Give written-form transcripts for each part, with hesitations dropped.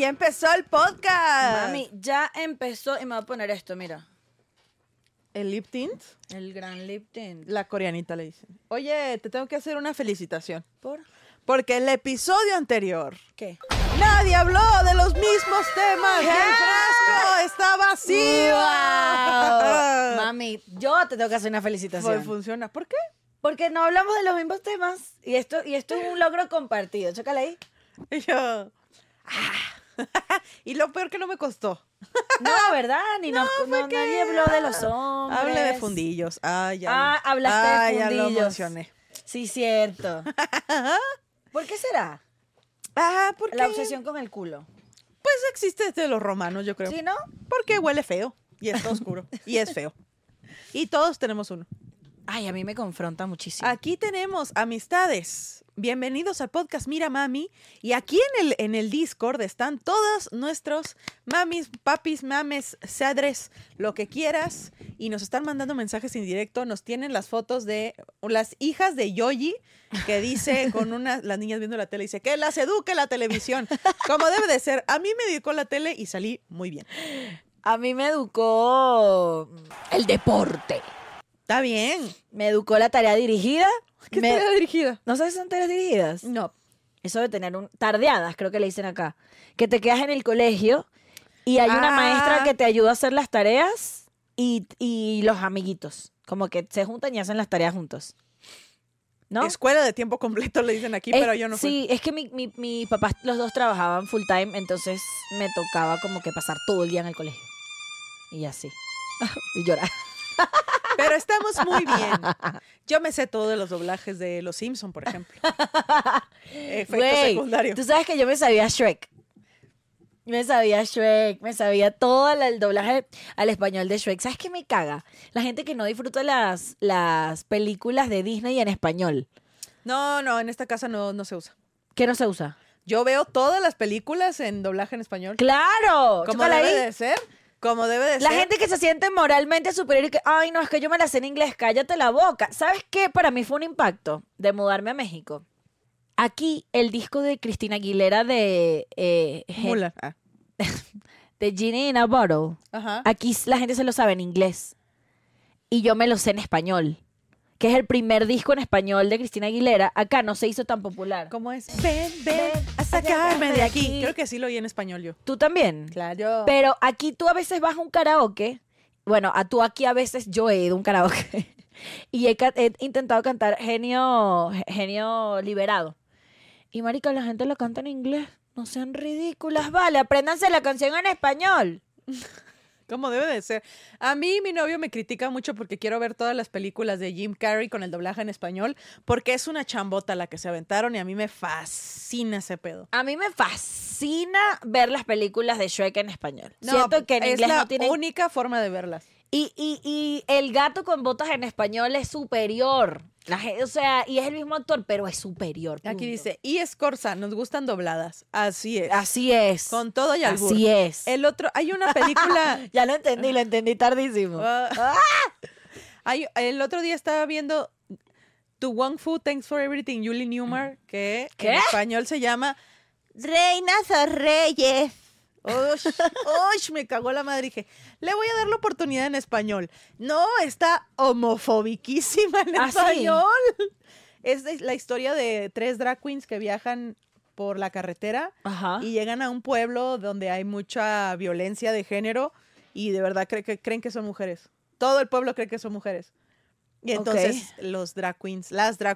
empezó el podcast. Mami, ya empezó y me voy a poner esto, mira. El lip tint. El gran lip tint. La coreanita le dicen. Oye, te tengo que hacer una felicitación. ¿Por? Porque el episodio anterior ¿Qué? nadie habló de los mismos temas. ¿Qué? ¡El frasco está vacío! Wow. Mami, yo te tengo que hacer una felicitación. Pues funciona. ¿Por qué? Porque no hablamos de los mismos temas. Y esto es un logro compartido. Chócale ahí. Y yo... y lo peor que no me costó. No, ¿verdad? Nadie habló de los hombres. Hable de fundillos. Ya hablaste de ya lo fundillos. emocioné. Sí, cierto. ¿Por qué será? ¿Por qué? La obsesión con el culo. Pues existe desde los romanos, yo creo. ¿Sí, no? Porque huele feo. Y está oscuro. Y es feo. Y todos tenemos uno. Ay, a mí me confronta muchísimo. Aquí tenemos amistades. Bienvenidos al podcast Mira Mami. Y aquí en el Discord están todos nuestros mamis, papis, mames, sadres, lo que quieras. Y nos están mandando mensajes en directo. Nos tienen las fotos de las hijas de Yoyi, que dice con las niñas viendo la tele, dice que las eduque la televisión, como debe de ser. A mí me dedicó la tele y salí muy bien. A mí me educó el deporte. Está bien. Me educó la tarea dirigida. ¿Qué tarea dirigida? ¿No sabes si son tareas dirigidas? No. Eso de tener tardeadas, creo que le dicen acá. Que te quedas en el colegio y hay una maestra que te ayuda a hacer las tareas y los amiguitos. Como que se juntan y hacen las tareas juntos. ¿No? Escuela de tiempo completo le dicen aquí, pero yo no fui. Sí, es que mi papá, los dos trabajaban full time, entonces me tocaba como que pasar todo el día en el colegio. Y así. Y llorar. Pero estamos muy bien. Yo me sé todo de los doblajes de Los Simpson, por ejemplo. Efecto secundario. Tú sabes que yo me sabía Shrek. Me sabía todo el doblaje al español de Shrek. ¿Sabes qué me caga? La gente que no disfruta las películas de Disney en español. No, en esta casa no se usa. ¿Qué no se usa? Yo veo todas las películas en doblaje en español. ¡Claro! Como debe de ser. Como debe de ser. La gente que se siente moralmente superior y que, ay, no, es que yo me la sé en inglés, cállate la boca. ¿Sabes qué? Para mí fue un impacto de mudarme a México. Aquí, el disco de Cristina Aguilera de Mula. de Genie in a Bottle. Ajá. Aquí la gente se lo sabe en inglés. Y yo me lo sé en español. Que es el primer disco en español de Cristina Aguilera. Acá no se hizo tan popular. ¿Cómo es? Ven a sacarme de aquí. Creo que sí lo oí en español yo. ¿Tú también? Claro. Pero aquí tú a veces vas a un karaoke. Bueno, tú aquí a veces yo he ido a un karaoke. Y he intentado cantar Genio Liberado. Y marica, la gente lo canta en inglés. No sean ridículas, vale. Apréndanse la canción en español. Como debe de ser. A mí mi novio me critica mucho porque quiero ver todas las películas de Jim Carrey con el doblaje en español, porque es una chambota la que se aventaron y a mí me fascina ese pedo. A mí me fascina ver las películas de Shrek en español. No, Siento que en es inglés la no tienen... única forma de verlas. Y el gato con botas en español es superior. O sea, y es el mismo actor, pero es superior. Punto. Aquí dice, y Escorza, nos gustan dobladas. Así es. Así es. Con todo y albur. Así es. El otro, hay una película... Ya lo entendí tardísimo. El otro día estaba viendo To Wong Fu, Thanks for Everything, Julie Newmar, que ¿Qué? en español se llama Reinas o Reyes. Uy, me cagó la madre. Dije, le voy a dar la oportunidad en español. No, está homofobiquísima en español. ¿Sí? Es la historia de 3 drag queens que viajan por la carretera. Ajá. Y llegan a un pueblo donde hay mucha violencia de género y de verdad creen que son mujeres. Todo el pueblo cree que son mujeres. Y entonces las drag queens,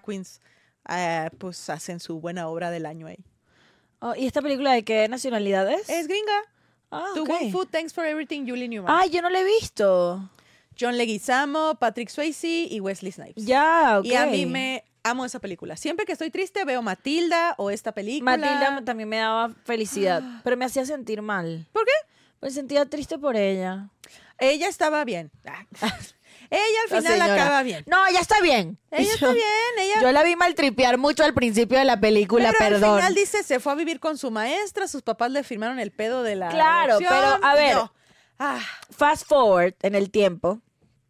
pues hacen su buena obra del año ahí. Oh, ¿y esta película de qué nacionalidad es? Es gringa. To ok. Wong Fu, Thanks for Everything, Julie Newmar. Ay, yo no la he visto. John Leguizamo, Patrick Swayze y Wesley Snipes. Ya, ok. Y a mí me amo esa película. Siempre que estoy triste veo Matilda o esta película. Matilda también me daba felicidad, pero me hacía sentir mal. ¿Por qué? Me sentía triste por ella. Ella estaba bien. Ella al final acaba bien. No, ya está bien. Ella está bien. Yo la vi maltripear mucho al principio de la película, pero perdón. al final dice, se fue a vivir con su maestra, sus papás le firmaron el pedo de la Claro, adopción, pero a ver, yo, fast forward en el tiempo,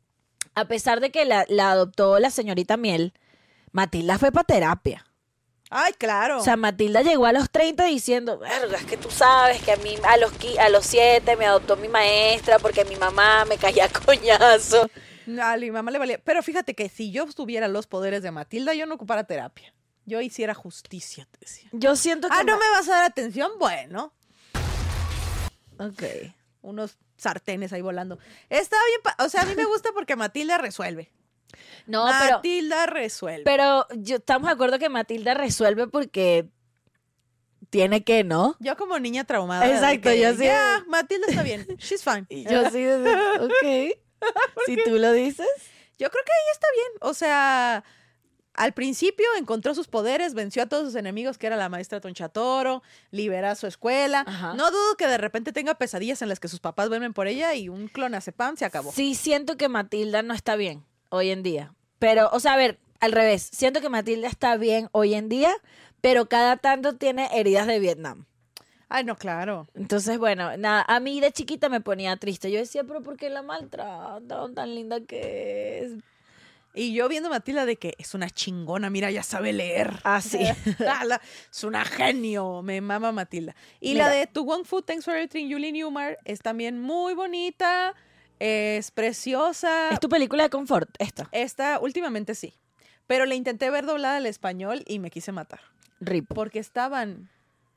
a pesar de que la adoptó la señorita Miel, Matilda fue para terapia. Ay, claro. O sea, Matilda llegó a los 30 diciendo, verga, es que tú sabes que a mí a los 7 me adoptó mi maestra porque mi mamá me caía a coñazo. A mi mamá le valía. Pero fíjate que si yo tuviera los poderes de Matilda, yo no ocupara terapia. Yo hiciera justicia, te decía. Yo siento que... ¿no me vas a dar atención? Bueno. Ok. Unos sartenes ahí volando. Está bien, o sea, a mí me gusta porque Matilda resuelve. No, Matilda resuelve. pero estamos de acuerdo que Matilda resuelve porque tiene que, ¿no? Yo como niña traumada. Exacto, yo sí. Ya, Matilda está bien. She's fine. Y yo sí, ok. Si tú lo dices. Yo creo que ella está bien. O sea, al principio encontró sus poderes, venció a todos sus enemigos, que era la maestra Tonchatoro, liberó a su escuela. Ajá. No dudo que de repente tenga pesadillas en las que sus papás vuelven por ella y un clonazepam se acabó. Sí siento que Matilda no está bien hoy en día. Pero, o sea, a ver, al revés. Siento que Matilda está bien hoy en día, pero cada tanto tiene heridas de Vietnam. Ay, no, claro. Entonces, bueno, nada, a mí de chiquita me ponía triste. Yo decía, pero ¿por qué la maltratan? Tan linda que es. Y yo viendo a Matilda de que es una chingona, mira, ya sabe leer. Ah, sí. Es una genio, me mama Matilda. Y Mira. la de Tu Wong Fu, Thanks for Everything, Julie Newmar, es también muy bonita, es preciosa. ¿Es tu película de confort esta? Esta, últimamente sí. Pero la intenté ver doblada al español y me quise matar. Rip. Porque estaban...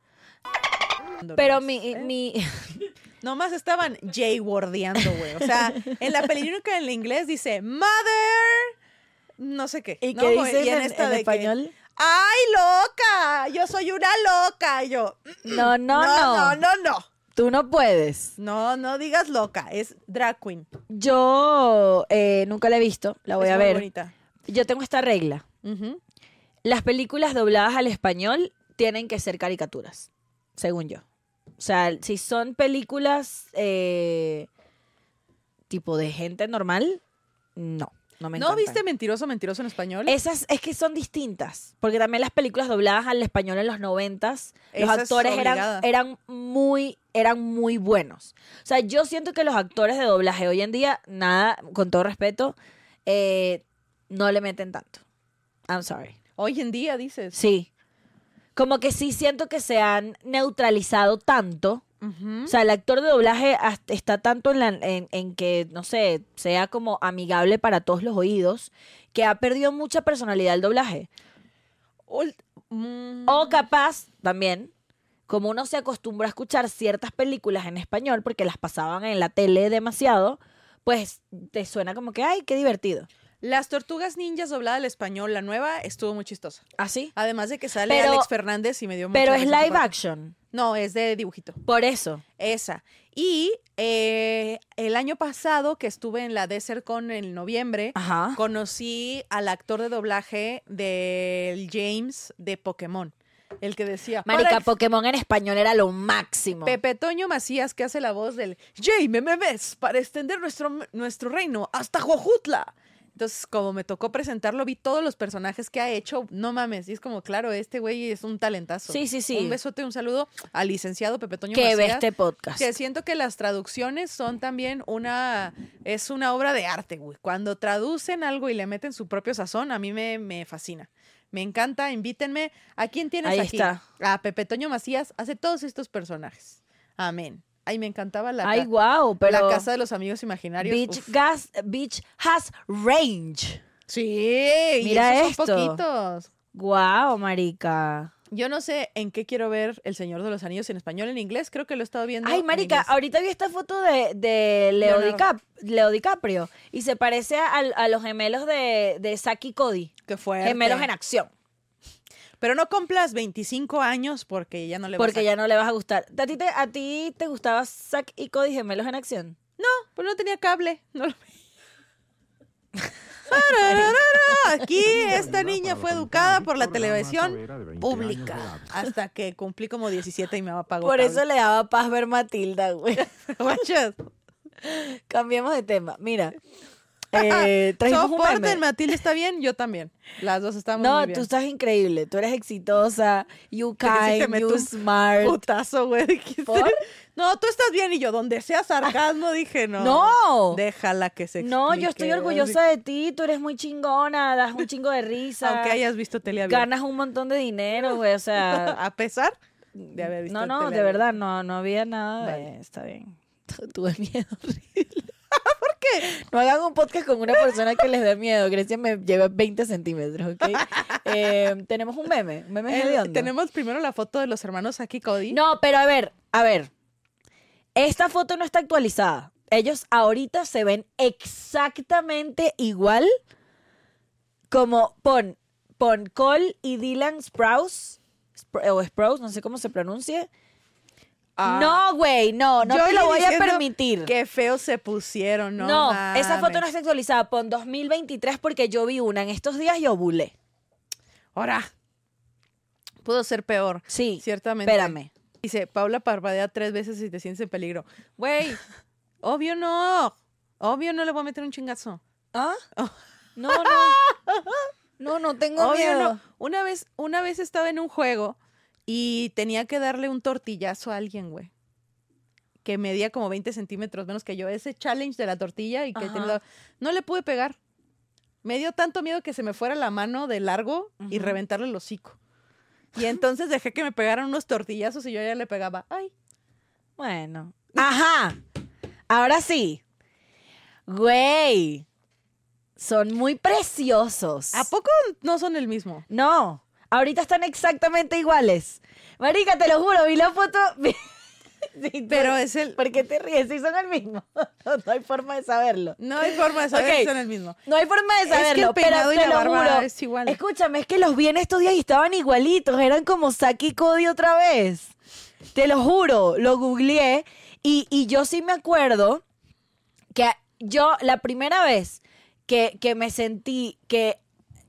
Pero Nomás estaban jaywordeando, güey. O sea, en la película en inglés dice Mother, no sé qué. ¿Y ¿no? qué dicen Y en esta de español? que, ¡ay, loca! Yo soy una loca. Y yo, No. no. Tú no puedes. No digas loca, es drag queen. Yo nunca la he visto, la voy Es a muy ver. bonita. Yo tengo esta regla. Ujú. Las películas dobladas al español tienen que ser caricaturas, según yo. O sea, si son películas tipo de gente normal, no me ¿No encantan. viste Mentiroso en español? Esas es que son distintas, porque también las películas dobladas al español en los 90s, los Esa es actores obligada. eran muy buenos. O sea, yo siento que los actores de doblaje hoy en día, nada, con todo respeto, no le meten tanto. I'm sorry. Hoy en día, dices. Sí. Como que sí siento que se han neutralizado tanto. Ujú. O sea, el actor de doblaje está tanto en que, no sé, sea como amigable para todos los oídos, que ha perdido mucha personalidad el doblaje. O capaz, también, como uno se acostumbra a escuchar ciertas películas en español porque las pasaban en la tele demasiado, pues te suena como que, ay, qué divertido. Las Tortugas Ninjas doblada al español, la nueva, estuvo muy chistosa. ¿Así? Además de que sale Pero- Alex Fernández y me dio mucha Pero es risa live su papá. action. No, es de dibujito. Por eso. Esa. Y el año pasado, que estuve en la DesertCon en noviembre, Ajá. conocí al actor de doblaje del James de Pokémon. El que decía... Marica, "Para Pokémon en español era lo máximo. Pepe Toño Macías, que hace la voz del Jaime, me ves para extender nuestro reino hasta Jojutla. Entonces, como me tocó presentarlo, vi todos los personajes que ha hecho. No mames. Y es como, claro, este güey es un talentazo. Sí, sí, sí. Un besote, un saludo al licenciado Pepe Toño Que ve Macías. este podcast. Que siento que las traducciones son también es una obra de arte, güey. Cuando traducen algo y le meten su propio sazón, a mí me fascina. Me encanta, invítenme. ¿A quién tienes Ahí aquí? está. A Pepe Toño Macías, hace todos estos personajes. Amén. Ay, me encantaba Ay, wow, pero la casa de los amigos imaginarios. Beach has range. Sí, y Mira esos esto. son poquitos. Wow, marica. Yo no sé en qué quiero ver El Señor de los Anillos en español, en inglés. Creo que lo he estado viendo. Ay, en marica, inglés. ahorita vi esta foto de Leo, Leonardo. Leo DiCaprio y se parece a los gemelos de Zack y Cody. Qué fuerte. Gemelos en acción. Pero no cumplas 25 años porque ya no le vas Porque ya no le vas a gustar. ¿A ti te gustaba Zack y Cody gemelos en acción? Pues no tenía cable. No lo Aquí esta niña fue educada por la televisión pública hasta que cumplí como 17 y me apagó. Por eso le daba paz ver Matilda, güey. Guachas. Cambiemos de tema. Mira, Trajimos un meme. Soporten, Matilde está bien, yo también. Las dos estamos No, muy bien. tú estás increíble. Tú eres exitosa. You Que sí te kind, meto you un smart. Putazo, güey. dijiste. ¿Por? No, tú estás bien y yo, donde sea sarcasmo, dije, no. No. Déjala que se No, yo estoy explique, orgullosa de ti. Tú eres muy chingona. Das un chingo de risa. Aunque hayas visto tele abierta. Ganas un montón de dinero, güey. O sea. A pesar de haber visto No, no, tele de abierta. verdad, no había nada. Vale. Está bien. Tuve miedo horrible. ¿Por qué? No hagan un podcast con una persona que les dé miedo. Grecia me lleva 20 centímetros, ¿ok? Tenemos un meme hediondo. Tenemos primero la foto de los hermanos Saki y Cody. No, pero a ver. Esta foto no está actualizada. Ellos ahorita se ven exactamente igual como pon Cole y Dylan Sprouse, o Sprouse, no sé cómo se pronuncie. Ah, No, güey, no yo te lo voy a diciendo permitir. Qué feo se pusieron, no No, mames. esa foto no está actualizada. Pon 2023 porque yo vi una en estos días y ovulé. Ahora, pudo ser peor. Sí, Ciertamente. espérame. Dice, Paula parpadea 3 veces y te sientes en peligro. Güey, obvio no. Obvio no le voy a meter un chingazo. ¿Ah? Oh. No. No tengo Obvio miedo. no. Una vez estaba en un juego y tenía que darle un tortillazo a alguien, güey. Que medía como 20 centímetros menos que yo. Ese challenge de la tortilla y que Ajá. no le pude pegar. Me dio tanto miedo que se me fuera la mano de largo y Ujú. reventarle el hocico. Y entonces dejé que me pegaran unos tortillazos y yo ya le pegaba. Ay. Bueno. Ajá. Ahora sí. Güey. Son muy preciosos. ¿A poco no son el mismo? No. Ahorita están exactamente iguales. Marica, te lo juro, vi la foto. Sí, Pero es el... ¿Por qué te ríes? Sí, son el mismo. No hay forma de saberlo. No hay forma de saber Ok. si son el mismo. No hay forma de Es que saberlo, el peinado pero y te la lo barba juro. es igual. Escúchame, es que los vi en estos días y estaban igualitos. Eran como Saki y Cody otra vez. Te lo juro, lo googleé y yo sí me acuerdo que yo la primera vez que me sentí que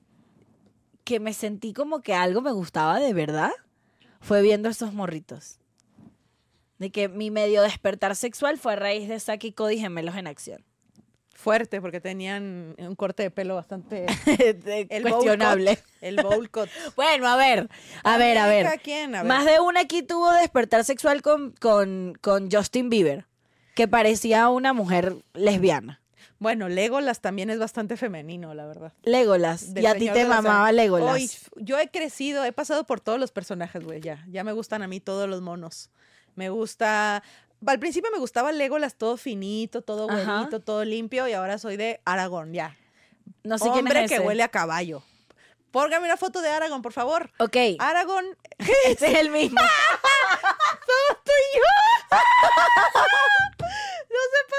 me sentí como que algo me gustaba de verdad fue viendo estos morritos. De que mi medio despertar sexual fue a raíz de Saki y Cody gemelos en acción. Fuerte, porque tenían un corte de pelo bastante... El Cuestionable. bowl cut. El bowl cut. Bueno, a ver. Cada quien, a ver. Más de una aquí tuvo despertar sexual con Justin Bieber, que parecía una mujer lesbiana. Bueno, Legolas también es bastante femenino, la verdad. Legolas. Del Y a ti Señor te de los mamaba Anillos. Legolas. Hoy, yo he crecido, he pasado por todos los personajes, güey, ya. Ya me gustan a mí todos los monos. Me gusta... Al principio me gustaba Legolas todo finito, todo Ajá. güerito, todo limpio, y ahora soy de Aragorn, ya. No sé quién Hombre es que ese. huele a caballo. Póngame una foto de Aragorn, por favor. Ok. Aragorn, Ese es el mismo. somos tú y yo. No se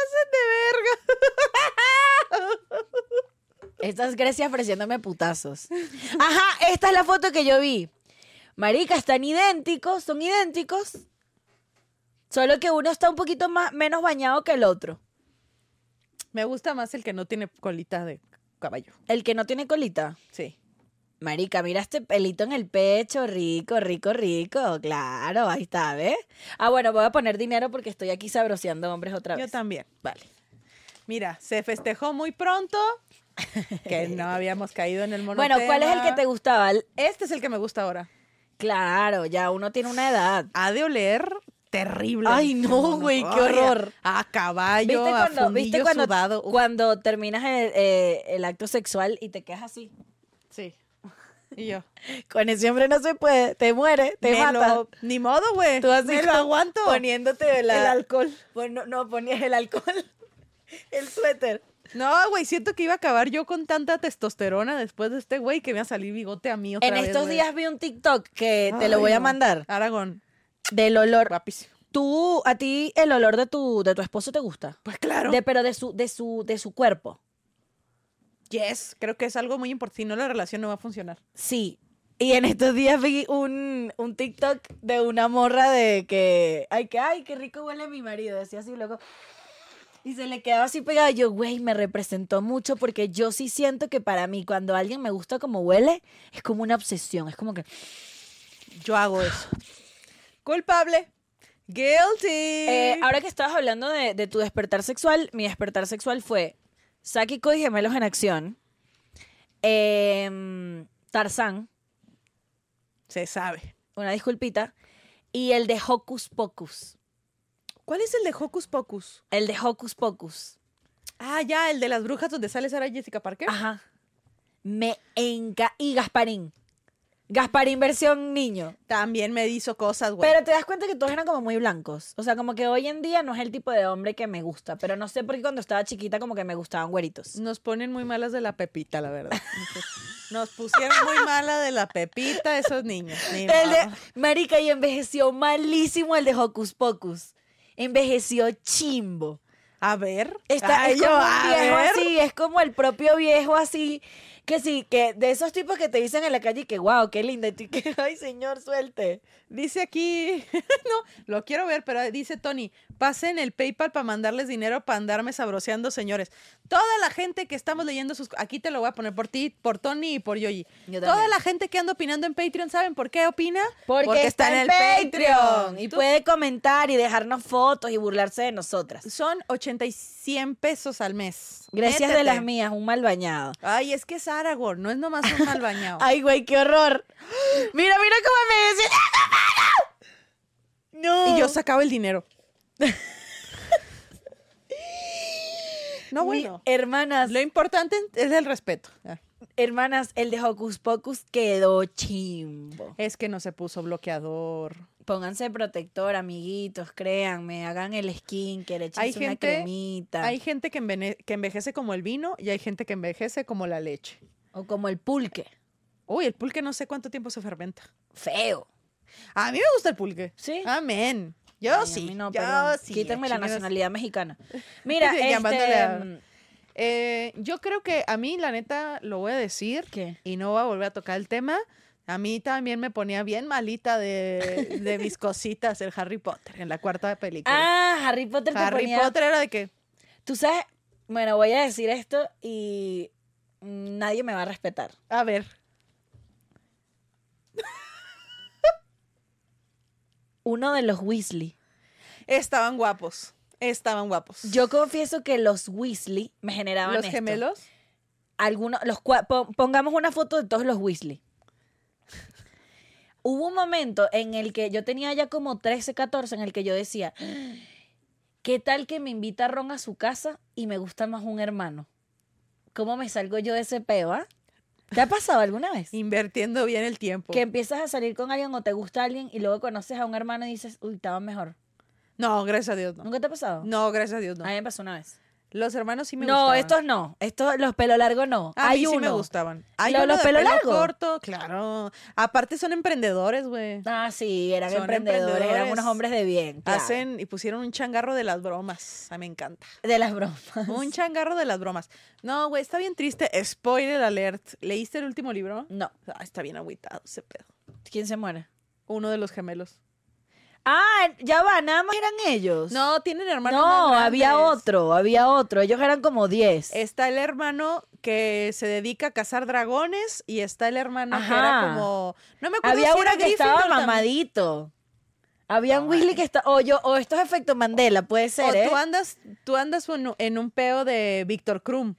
pasen de verga. Esta es Grecia ofreciéndome putazos. Ajá, esta es la foto que yo vi. Marica, están idénticos, son idénticos. Solo que uno está un poquito menos bañado que el otro. Me gusta más el que no tiene colita de caballo. El que no tiene colita. Sí. Marica, mira este pelito en el pecho, rico. Claro, ahí está, ¿ves? Ah, bueno, voy a poner dinero porque estoy aquí sabroseando hombres otra vez. Yo también. Vale. Mira, se festejó muy pronto que no habíamos caído en el monotema. Bueno, ¿cuál es el que te gustaba? Este es el que me gusta ahora. Claro, ya uno tiene una edad. Ha de oler terrible. Ay, no, güey, qué horror. A caballo, a fundillo sudado. Uf, cuando terminas el acto sexual y te quedas así? sí. Y yo. Con ese hombre no se puede, te muere, te mata. Ni modo, güey. Tú así Me lo aguanto. poniéndote El alcohol. No, ponías el alcohol, el suéter. No, güey, siento que iba a acabar yo con tanta testosterona después de este güey que me va a salir bigote a mí otra En vez, estos güey. días vi un TikTok que te lo Ay, voy a no. mandar Aragón, del olor. guapísimo. ¿A ti el olor de tu esposo te gusta? Pues claro. Pero de su cuerpo. Yes, creo que es algo muy importante. Si no, la relación no va a funcionar. Sí. Y en estos días vi un TikTok de una morra de que, ay, qué rico huele mi marido. Decía así, loco. Y se le quedaba así pegado. Yo, güey, me representó mucho porque yo sí siento que para mí, cuando alguien me gusta como huele, es como una obsesión. Es como que, Yo hago eso. Culpable. Guilty. ahora que estabas hablando de tu despertar sexual, mi despertar sexual fue Saki y Cody gemelos en acción. Tarzán, Se sabe. una disculpita. Y el de Hocus Pocus. ¿Cuál es el de Hocus Pocus? El de Hocus Pocus. Ah, ya, el de las brujas donde sale Sarah Jessica Parker. Ajá. Y Gasparín. Gasparín versión niño. También me hizo cosas, güey. Pero te das cuenta que todos eran como muy blancos. O sea, como que hoy en día no es el tipo de hombre que me gusta. Pero no sé por qué cuando estaba chiquita como que me gustaban güeritos. Nos ponen muy malas de la Pepita, la verdad. Nos pusieron muy mala de la Pepita esos niños. Ni El de, modo. marica, y envejeció malísimo el de Hocus Pocus. Envejeció chimbo. A ver. Está, Ay, es como yo, un a viejo ver. así, es como el propio viejo así, que sí, que de esos tipos que te dicen en la calle que wow, qué linda, y tú que, ay señor, suelte. Dice aquí, no, lo quiero ver, pero dice Tony, pasen el PayPal para mandarles dinero para andarme sabroseando, señores. Toda la gente que estamos leyendo sus... Aquí te lo voy a poner por ti, por Tony y por Yoyi. Yo Toda también. la gente que anda opinando en Patreon, ¿saben por qué opina? Porque está en el Patreon. Y Tú- puede comentar y dejarnos fotos y burlarse de nosotras. Son 80 y 100 pesos al mes. Gracias de Métete. las mías, un mal bañado. Ay, es que es Aragorn, no es nomás un mal bañado. Ay, güey, qué horror. Mira, mira cómo me decía. No. Y yo sacaba el dinero. No, bueno. Hermanas, Lo importante es el respeto. hermanas, el de Hocus Pocus quedó chimbo. Es que no se puso bloqueador. Pónganse protector, amiguitos, créanme, hagan el skincare, échense Hay una gente- cremita. Hay gente que envejece como el vino y hay gente que envejece como la leche. O como el pulque. Uy, el pulque no sé cuánto tiempo se fermenta. Feo. A mí me gusta el pulque. ¿Sí? Amén. Yo Ay, a sí. mí no, yo perdón. sí. Quítenme la chingados. nacionalidad mexicana. Mira, Llamándole a- Yo creo que a mí, la neta, lo voy a decir ¿Qué? y no voy a volver a tocar el tema. A mí también me ponía bien malita de mis cositas el Harry Potter en la cuarta película. Ah, Harry Potter te Harry ponía... Potter era de que... Tú sabes, bueno, voy a decir esto y nadie me va a respetar. A ver, Uno de los Weasley. estaban guapos. Estaban guapos. Yo confieso que los Weasley me generaban ¿Los esto. gemelos? Algunos, pongamos una foto de todos los Weasley. Hubo un momento en el que yo tenía ya como 13, 14, en el que yo decía, ¿qué tal que me invita Ron a su casa y me gusta más un hermano? ¿Cómo me salgo yo de ese peo, ah? ¿Te ha pasado alguna vez? Invirtiendo bien el tiempo. Que empiezas a salir con alguien o te gusta alguien y luego conoces a un hermano y dices, uy, estaba mejor. No, gracias a Dios no. ¿Nunca te ha pasado? No, gracias a Dios no. A mí me pasó una vez. Los hermanos sí me No, gustaban. estos no. Estos, los pelo largos no. A Hay mí sí uno. me gustaban. Hay ¿Los uno de pelo pelo largo? corto, claro. Aparte son emprendedores, güey. Ah, sí, eran Son emprendedores, eran emprendedores. unos hombres de bien. Claro. Hacen y pusieron un changarro de las bromas. A mí me encanta. De las bromas. Un changarro de las bromas. No, güey, está bien triste. Spoiler alert. ¿Leíste el último libro? No. Ah, está bien agüitado ese pedo. ¿Quién se muere? Uno de los gemelos. Ah, ya va, nada más eran ellos. No, tienen hermanos No, más había grandes. otro. Ellos eran como 10. Está el hermano que se dedica a cazar dragones y está el hermano que Ajá. era como... No me acuerdo Había si uno era que estaba Gryffindor también. mamadito. Había un No, Weasley que está... O esto es efecto Mandela, puede ser, O ¿eh? tú andas en un peo de Víctor Krum.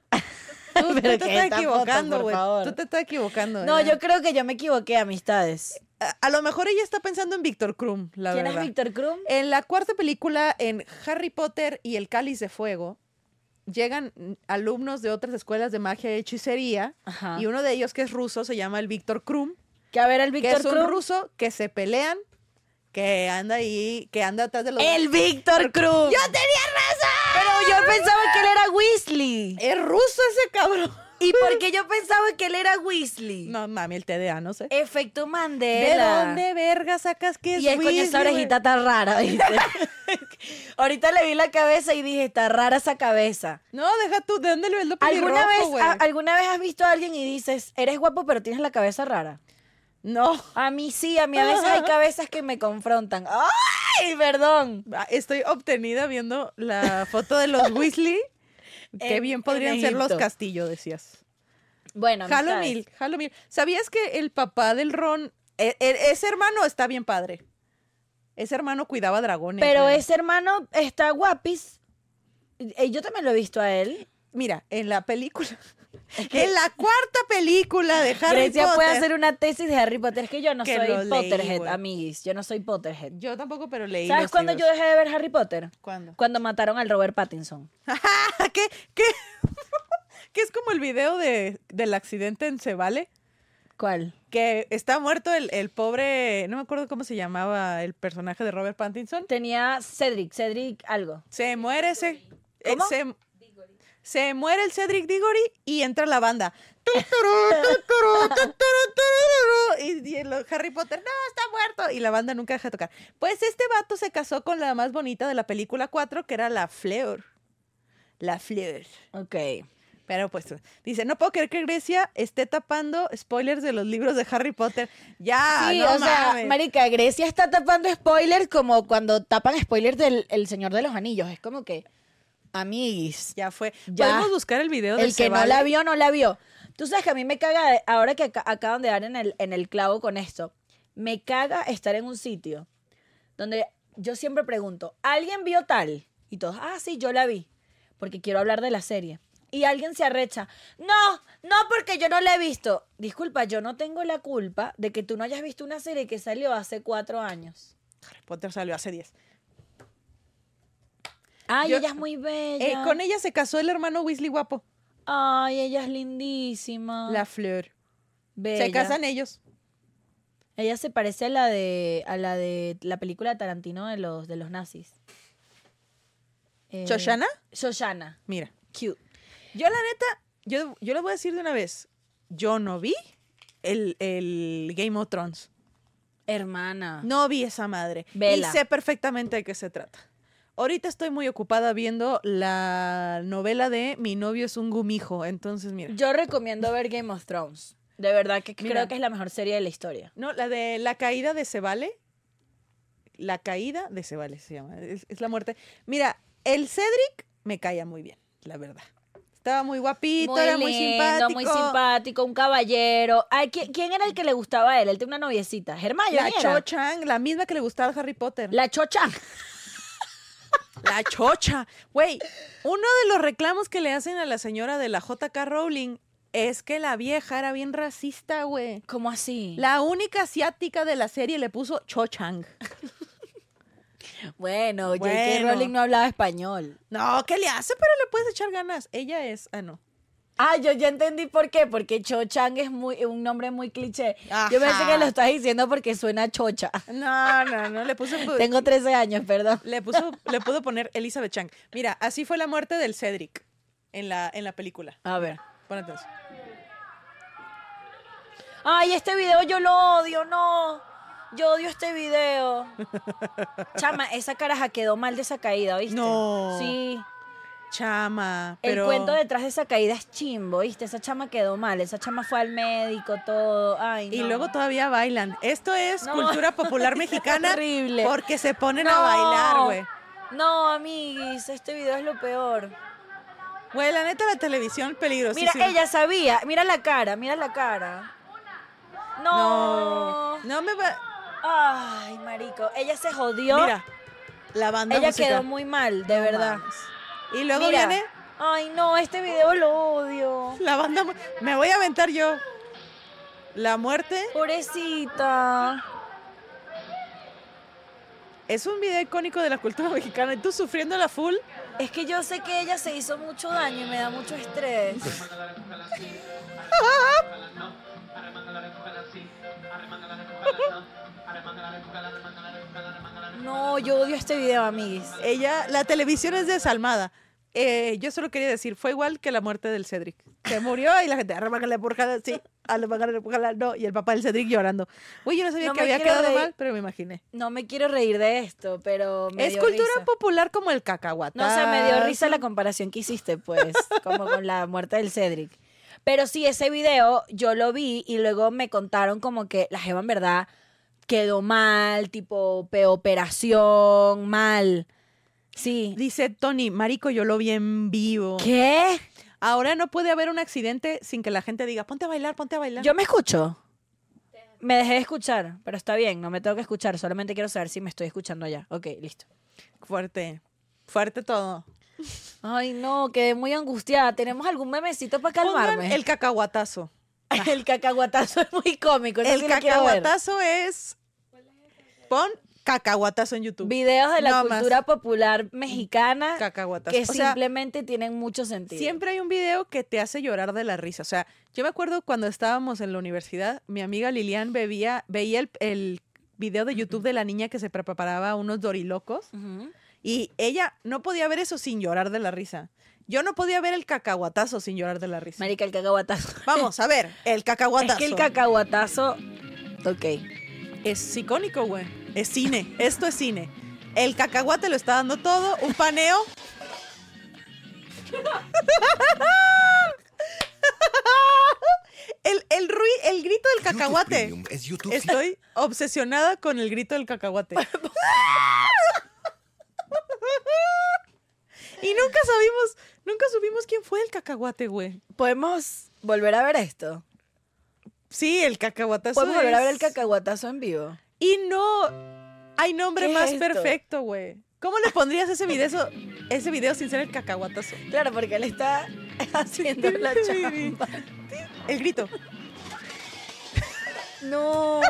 Tú Pero te que estás esta equivocando, foto, por güey. favor. Tú te estás equivocando. No, ¿verdad? yo creo que yo me equivoqué, amistades. A lo mejor ella está pensando en Víctor Krum, la ¿Quién verdad. es Víctor Krum? En la cuarta película, en Harry Potter y el Cáliz de Fuego, llegan alumnos de otras escuelas de magia y hechicería, Ajá. y uno de ellos, que es ruso, se llama el Víctor Krum, Que a ver, el que Víctor es un Krum. ruso que se pelean, que anda ahí, que anda atrás de los... ¡El Víctor Krum! ¡Yo tenía razón! Pero yo pensaba que él era Weasley. Es ruso ese cabrón. ¿Y por qué yo pensaba que él era Weasley? No, mami, el TDA, no sé. Efecto ¿De Mandela. dónde verga sacas que es Y él con Weasley, esa güey? orejita tan rara, ¿viste? Ahorita le vi la cabeza y dije, está rara esa cabeza. No, deja tú, ¿de dónde le ves lo ¿Alguna pelirrojo, vez, güey? ¿Alguna vez has visto a alguien y dices, eres guapo pero tienes la cabeza rara? No. A mí sí, a mí a veces hay cabezas que me confrontan. ¡Ay, perdón! Estoy obtenida viendo la foto de los Weasley. Qué En- bien podrían en ser los Egipto. Castillo, decías. Bueno, Halomil. ¿Sabías que el papá del Ron, ese hermano está bien padre? Ese hermano cuidaba dragones. pero güey. ese hermano está guapis. Yo también lo he visto a él. Mira, en la película, en la cuarta película de Harry Grecia Potter. puede hacer una tesis de Harry Potter. Es que yo no Que soy lo leí, Potterhead, güey. amiguis. Yo no soy Potterhead. Yo tampoco, pero leí. ¿Sabes los cuándo yo libros. dejé de ver Harry Potter? ¿Cuándo? Cuando mataron al Robert Pattinson. ¿Qué? ¿Qué? ¿Qué es como el video del accidente en Se Vale? ¿Cuál? Que está muerto el pobre, no me acuerdo cómo se llamaba el personaje de Robert Pattinson. Tenía Cedric algo. Se muere ese. ¿Cómo? Se muere el Cedric Diggory y entra la banda. Y Harry Potter, no, está muerto. Y la banda nunca deja de tocar. Pues este vato se casó con la más bonita de la película 4, que era la Fleur. La Fleur. Ok. Pero pues dice, no puedo creer que Grecia esté tapando spoilers de los libros de Harry Potter. Ya, Sí, no o sea, mames. marica, Grecia está tapando spoilers como cuando tapan spoilers del El Señor de los Anillos. Es como que, amiguis, Ya fue. Ya. Podemos buscar el video de el que Se no Vale? la vio, no la vio. Tú sabes que a mí me caga, ahora que acaban de dar en el clavo con esto, me caga estar en un sitio donde yo siempre pregunto, ¿alguien vio tal? Y todos, sí, yo la vi, porque quiero hablar de la serie. Y alguien se arrecha, no, porque yo no la he visto. Disculpa, yo no tengo la culpa de que tú no hayas visto una serie que salió hace 4 años. Harry Potter salió hace 10. Ay, Yo- ella es muy bella. Con ella se casó el hermano Weasley guapo. Ay, ella es lindísima. La Fleur. Bella. Se casan ellos. Ella se parece a la de la película de Tarantino de los nazis. ¿Shoshana? Shoshana. Mira. Cute. Yo la neta, yo le voy a decir de una vez, yo no vi el Game of Thrones. Hermana. No vi esa madre. Vela. Y sé perfectamente de qué se trata. Ahorita estoy muy ocupada viendo la novela de Mi novio es un gumijo. Entonces, mira. Yo recomiendo ver Game of Thrones. De verdad que Mira. creo que es la mejor serie de la historia. No, la de La caída de Sebale. La caída de Sebale se llama. Es la muerte. Mira, el Cedric me caía muy bien, la verdad. Estaba muy guapito, era muy simpático. muy simpático, un caballero. Ay, ¿quién era el que le gustaba a él? Él tenía una noviecita. Hermione La era. Cho Chang, la misma que le gustaba a Harry Potter. La chocha. La chocha. Güey, uno de los reclamos que le hacen a la señora de la J.K. Rowling es que la vieja era bien racista, güey. ¿Cómo así? La única asiática de la serie le puso Cho Chang. Bueno, J.K. Bueno. Rowling no hablaba español. No, ¿qué le hace? Pero le puedes echar ganas. Ella es... no. Yo ya entendí por qué. Porque Cho Chang es un nombre muy cliché. Ajá. Yo pensé que lo estás diciendo porque suena chocha. No, le puso... Tengo 13 años, perdón. Le pudo poner Elizabeth Chang. Mira, así fue la muerte del Cedric en la película. A ver. Pon atención. Ay, este video yo lo odio, no. Yo odio este video. Chama, esa caraja quedó mal de esa caída, ¿viste? No. Sí. Chama, pero... El cuento detrás de esa caída es chimbo, ¿viste? Esa chama quedó mal. Esa chama fue al médico, todo. Ay, no. Y luego todavía bailan. Esto es No. cultura popular mexicana. Horrible. Porque se ponen a No. bailar, güey. No, amiguis, este video es lo peor. Güey, la neta, la televisión peligrosísima. Mira, ella sabía. Mira la cara, mira la cara. No. No me va... Ay, marico. Ella se jodió. Mira, la banda Ella musical. quedó muy mal, de No verdad. mames. Y luego Mira. viene Ay, no, este video lo odio. la banda... Me voy a aventar yo. La muerte Pobrecita. es un video icónico de la cultura mexicana. Y tú sufriendo la full. Es que yo sé que ella se hizo mucho daño y me da mucho estrés. No, yo odio este video, amiguis. La televisión es desalmada. Yo solo quería decir, fue igual que la muerte del Cedric. Se murió y la gente, arremángale por jala, sí, arremángale por jala, no. Y el papá del Cedric llorando. Uy, yo no sabía No que me había quiero quedado reír. mal, pero me imaginé. No me quiero reír de esto, pero me Es dio cultura risa. popular como el cacahuate. No sé, me dio risa la comparación que hiciste, pues, como con la muerte del Cedric. Pero sí, ese video yo lo vi y luego me contaron como que la jeva en verdad quedó mal, tipo operación, mal. Sí. Dice Tony, marico, yo lo vi en vivo. ¿Qué? Ahora no puede haber un accidente sin que la gente diga, ponte a bailar, ponte a bailar. ¿Yo me escucho? Me dejé de escuchar, pero está bien, no me tengo que escuchar, solamente quiero saber si me estoy escuchando ya. Ok, listo. Fuerte, fuerte todo. Ay, no, quedé muy angustiada. ¿Tenemos algún memecito para calmarme? Pongan el cacahuatazo. El cacahuatazo es muy cómico. ese El sí lo quiero ver. cacahuatazo es... Pon cacahuatazo en YouTube. Videos de la No más. cultura popular mexicana Cacahuatazo. que O sea, simplemente tienen mucho sentido. siempre hay un video que te hace llorar de la risa. O sea, yo me acuerdo cuando estábamos en la universidad, mi amiga Lilian veía el video de YouTube de la niña que se preparaba unos dorilocos Ujú. y ella no podía ver eso sin llorar de la risa. Yo no podía ver el cacahuatazo sin llorar de la risa. Marica, el cacahuatazo. Vamos a ver, el cacahuatazo. Es que el cacahuatazo... Ok. Es icónico, güey. Es cine. Esto es cine. El cacahuate lo está dando todo. Un paneo. El grito del cacahuate. Premium es YouTube. Estoy obsesionada con el grito del cacahuate. Y nunca supimos quién fue el cacahuate, güey. ¿Podemos volver a ver esto? Sí, el cacahuatazo. ¿Podemos volver a ver el es- cacahuatazo en vivo? Y no hay nombre ¿Qué más es esto? perfecto, güey. ¿Cómo le pondrías ese video sin ser el cacahuatazo? Claro, porque él está haciendo la chamba. El grito. No.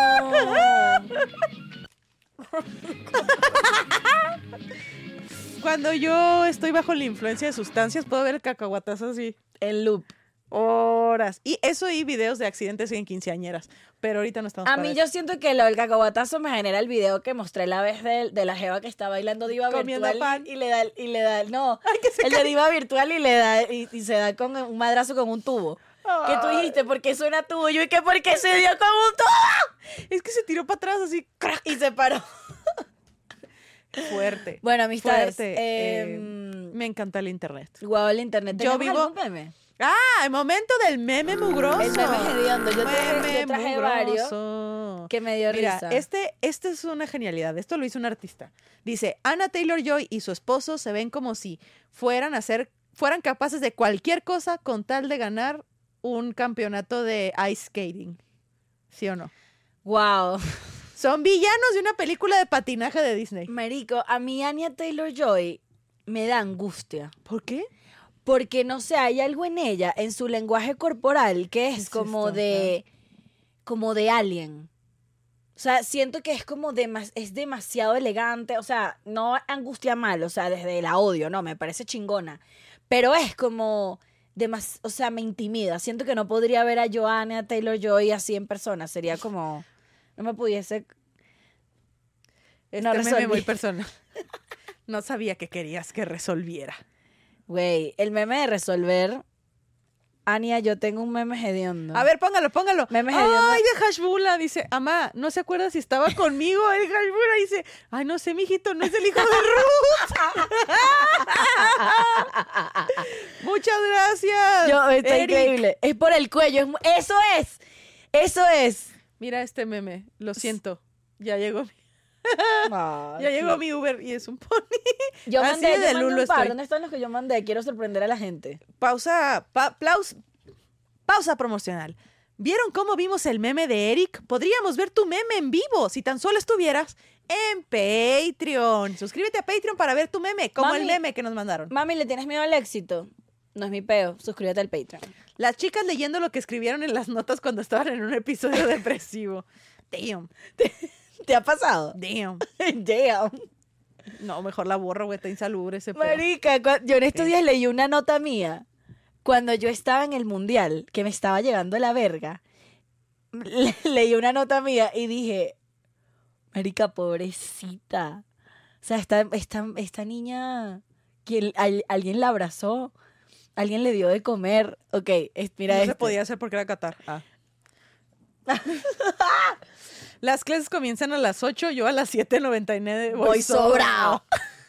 Cuando yo estoy bajo la influencia de sustancias, puedo ver el cacahuatazo así. El loop. Horas. Y eso y videos de accidentes en quinceañeras. Pero ahorita no estamos A para mí eso. yo siento que lo del cacahuatazo me genera el video que mostré la vez de la jeva que está bailando diva Comiendo virtual pan. y le da, no, que se el de diva virtual y le da, y se da con un madrazo con un tubo. ¿Qué tú dijiste? ¿Por qué suena tuyo? ¿Y qué por qué se dio con un tubo? Es que se tiró para atrás así. ¡Crack! Y se paró. Fuerte. Bueno, amistades. Fuerte. Me encanta el internet. Guau, el internet. Yo ¿Tenemos vivo- algún meme? ¡Ah! El momento del meme mugroso. El meme hediondo. Yo traje Meme varios mugroso. que me dio Mira, risa. este es una genialidad. Esto lo hizo un artista. Dice, Anna Taylor-Joy y su esposo se ven como si fueran capaces de cualquier cosa con tal de ganar un campeonato de ice skating. ¿Sí o no? Wow. Son villanos de una película de patinaje de Disney. Marico, a mí Anya Taylor-Joy me da angustia. ¿Por qué? Porque, no sé, hay algo en ella, en su lenguaje corporal, que ¿Qué es es como esto? como de alien. O sea, siento que es como es demasiado elegante. O sea, no angustia mal, o sea, desde la odio, no, me parece chingona. Pero es como, o sea, me intimida. Siento que no podría ver a Joanna Taylor-Joy así en persona. Sería como, no me pudiese... Este No meme resolví. muy personal. No sabía que querías que resolviera. Güey, el meme de resolver... Ania, yo tengo un meme hediondo. A ver, póngalo. Memes hediondos. Ay, de Hashbula. Dice, amá, no se acuerda si estaba conmigo. El Hashbula dice, ay, no sé, mijito, no es el hijo de Ruth. Muchas gracias. Está Eric. increíble. Es por el cuello. Eso es. Mira este meme. Lo siento. Ya llegó, Ah, ya llegó sí. mi Uber y es un pony. Yo Así mandé, de yo mandé Lulo un par. estoy. ¿Dónde están los que yo mandé? Quiero sorprender a la gente. Pausa promocional. ¿Vieron cómo vimos el meme de Eric? Podríamos ver tu meme en vivo si tan solo estuvieras en Patreon. Suscríbete a Patreon para ver tu meme, como el Mami. meme que nos mandaron. Mami, ¿le tienes miedo al éxito? No es mi peo. Suscríbete al Patreon. Las chicas leyendo lo que escribieron en las notas cuando estaban en un episodio depresivo. Damn, ¿Te ha pasado? damn. Damn. No, mejor la borro, güey, está insalubre ese pedo. Marica, yo en estos días leí una nota mía cuando yo estaba en el mundial, que me estaba llegando la verga. Leí una nota mía y dije, marica, pobrecita. O sea, esta niña, alguien la abrazó, alguien le dio de comer. Ok, mira No esto. se podía hacer porque era Qatar. Ah. Las clases comienzan a las 8, yo a las 7:99 Voy sobrado.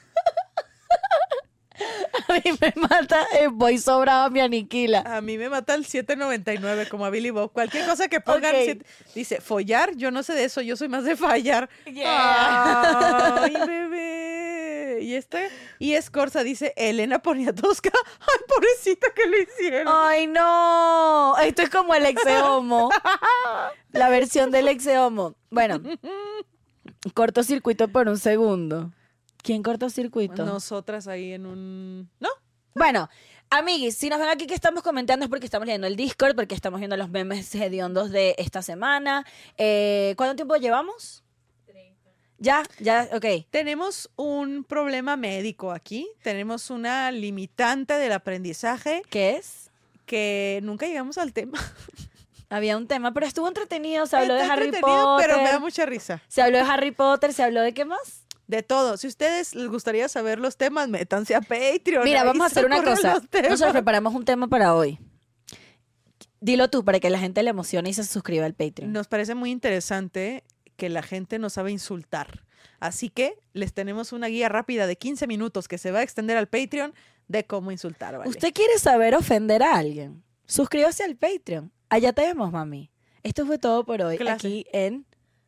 A mí me mata, voy sobrado, me aniquila. A mí me mata el 7:99 como a Billy Bob. Cualquier cosa que pongan, Ok. dice, follar, yo no sé de eso, yo soy más de fallar. Yeah. Ay, bebé. Y Escorza dice, Elena Poniatowska. Ay, pobrecita, que le hicieron. Ay, no. Esto es como el exehomo. La versión del exehomo. Bueno, cortocircuito por un segundo. ¿Quién cortocircuito? Nosotras ahí en un... ¿No? Bueno, amiguis, si nos ven aquí que estamos comentando es porque estamos leyendo el Discord, porque estamos viendo los memes hediondos de esta semana. ¿Cuánto tiempo llevamos? 30. Ya, ok. Tenemos un problema médico aquí. Tenemos una limitante del aprendizaje ¿Qué es? que nunca llegamos al tema. Había un tema, pero estuvo entretenido. Se habló de Está Harry entretenido, Potter. pero me da mucha risa. Se habló de Harry Potter, se habló de qué más. De todo. Si a ustedes les gustaría saber los temas, métanse a Patreon. Mira, ahí vamos a se hacer una ocurren cosa. los temas. Nosotros preparamos un tema para hoy. Dilo tú para que la gente le emocione y se suscriba al Patreon. Nos parece muy interesante que la gente no sabe insultar. Así que les tenemos una guía rápida de 15 minutos que se va a extender al Patreon de cómo insultar, ¿vale? ¿Usted quiere saber ofender a alguien? Suscríbase al Patreon. Allá te vemos, mami. Esto fue todo por hoy. Clase. Aquí en...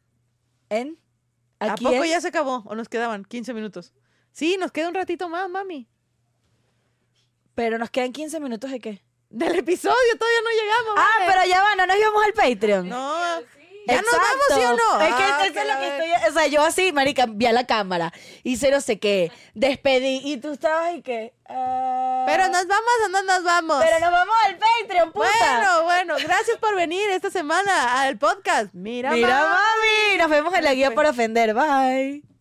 ¿A Aquí poco en... ya se acabó o nos quedaban 15 minutos? Sí, nos queda un ratito más, mami. Pero nos quedan 15 minutos de qué. Del episodio todavía no llegamos. Ah, vale. pero ya va, no nos íbamos al Patreon. No. ¿Ya nos Exacto. vamos, sí o no? Es que Ah, eso es lo la que ver- estoy... O sea, yo así, marica, vi a la cámara. Hice no sé qué. Despedí. Y tú estabas y qué. ¿Pero nos vamos o no nos vamos? Pero nos vamos al Patreon, puta. Bueno, gracias por venir esta semana al podcast. Mira, Mira, ma. mami. Nos vemos en la guía para ofender. Bye.